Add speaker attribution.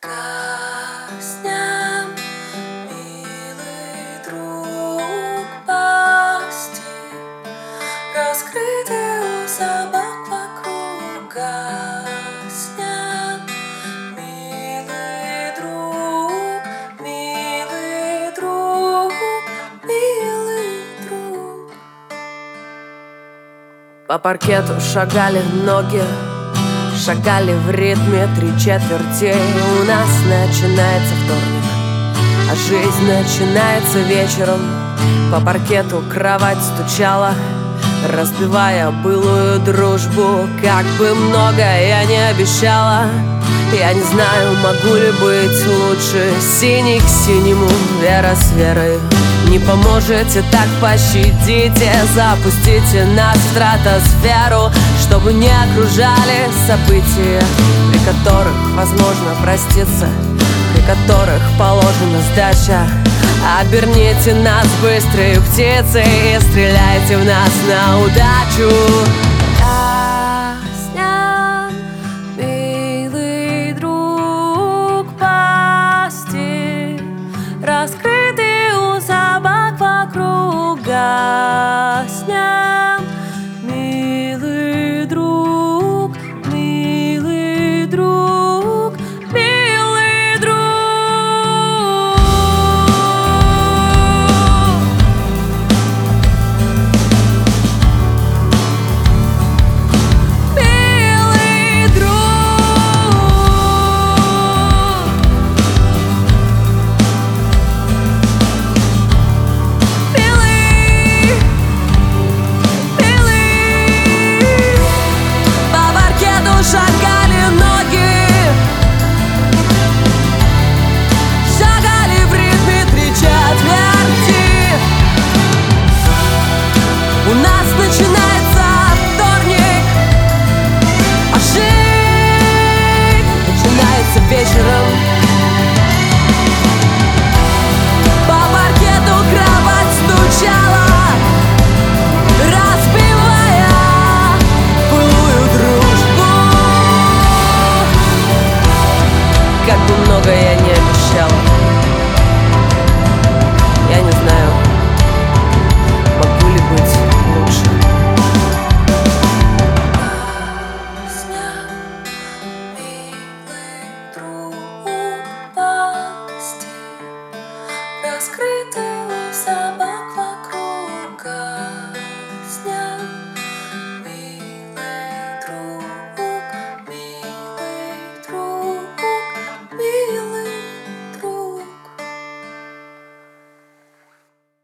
Speaker 1: Гаснем, милый друг, пасти раскрыты у собак вокруг. Гаснем, милый друг, милый друг, милый друг.
Speaker 2: По паркету шагали ноги, шагали в ритме 3/4. У нас начинается вторник, а жизнь начинается вечером. По паркету кровать стучала, разбивая былую дружбу. Как бы много я не обещала, я не знаю, могу ли быть лучше. Синий к синему, вера с верой. Не поможете, так пощадите, запустите нас в стратосферу, чтобы не окружали события, при которых возможно проститься, при которых положена сдача. Оберните нас быстрой птицей и стреляйте в нас на удачу.